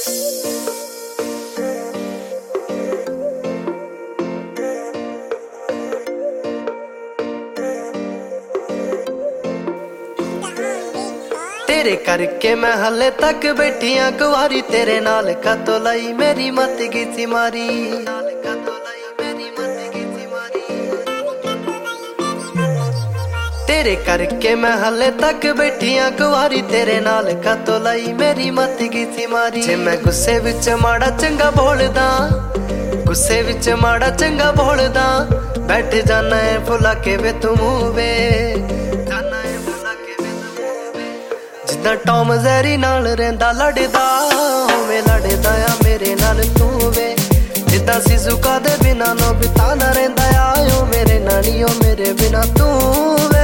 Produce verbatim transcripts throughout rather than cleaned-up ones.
तेरे करके मैं हले तक बैठिया कुवारी, तेरे नाल कतो लाई मेरी मत गी मारी। तेरे करके मैं हले तक बैठिया कुवारी, तेरे नाल कतो लाई मेरी मत गी मारी। जे मैं गुस्से विच माड़ा चंगा बोलदा, गुस्से विच माड़ा चंगा बोलदा, बैठ जाना है भुला के वे तू वे, जिद्दां टॉम ज़ेरी नाल रहिंदा लड़दा, उवें लड़दा आ मेरे नाल तू वे। जिद्दां सिजुका दे बिना नोबिता ना रहिंदा आ, ओ मेरे नानियो मेरे बिना तू वे।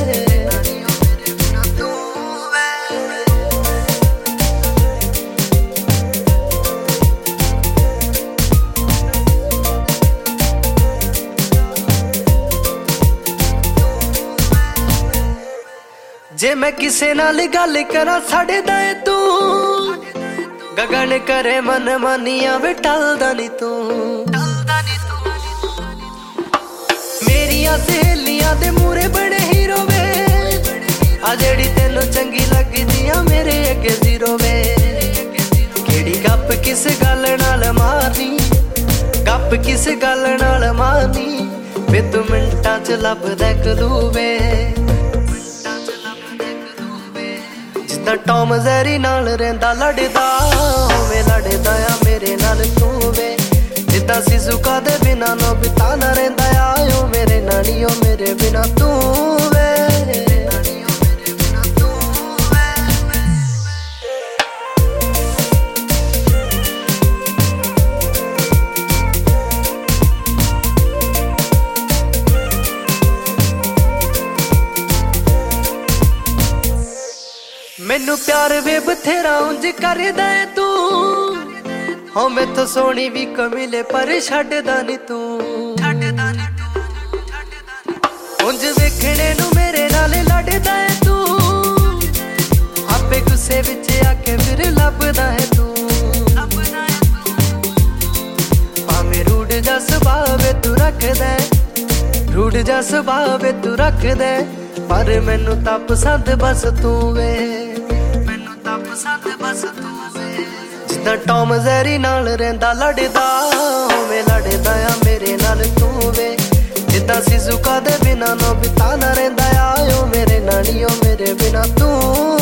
जे मैं किसे नाल गल करा साढ़े दाए तू, गगन करे मन मानिया वे टलदा नी तू। मेरिया सहेलियां दे मूरे बड़े हीरो वे, आ जेड़ी तेनू चंगी लगदियां मेरे अगे जीरो वे। केड़ी गप किस गल नाल मारनी, गप किस गल नाल मारनी, वे तू मिंटां च लभदा कलू वे। जिद्दां टॉम ज़ेरी नाल रहिंदा लड़दा, उवें लड़दा आ मेरे नाल तू वे। जिद्दां सिजुका दे बिना नोबिता ना रहिंदा आ, ओ मेरे नानियो मेरे बिना तू वे। मैनू प्यार वे बथेरा उंज करदा है तू, हो मैथों सोहनी भी कमिले पर छड्डदा नी तू। उंज वेखणे नू मेरे नाल लड़दा है तू, आपे गुस्से विच आके फिर लभदा है तू। भावें रूड जा सुभाव तू रखदा, रूड जा सुभाव तू रखदा, पर मैनू तां पसंद बस तू वे। जिद्दां टॉम ज़ेरी नाल रहिंदा लड़दा, उवें लड़दा आ मेरे नाल तू वे। जिद्दां सिजुका दे बिना नोबिता ना रहिंदा आ, ओ मेरे नानियो मेरे बिना तू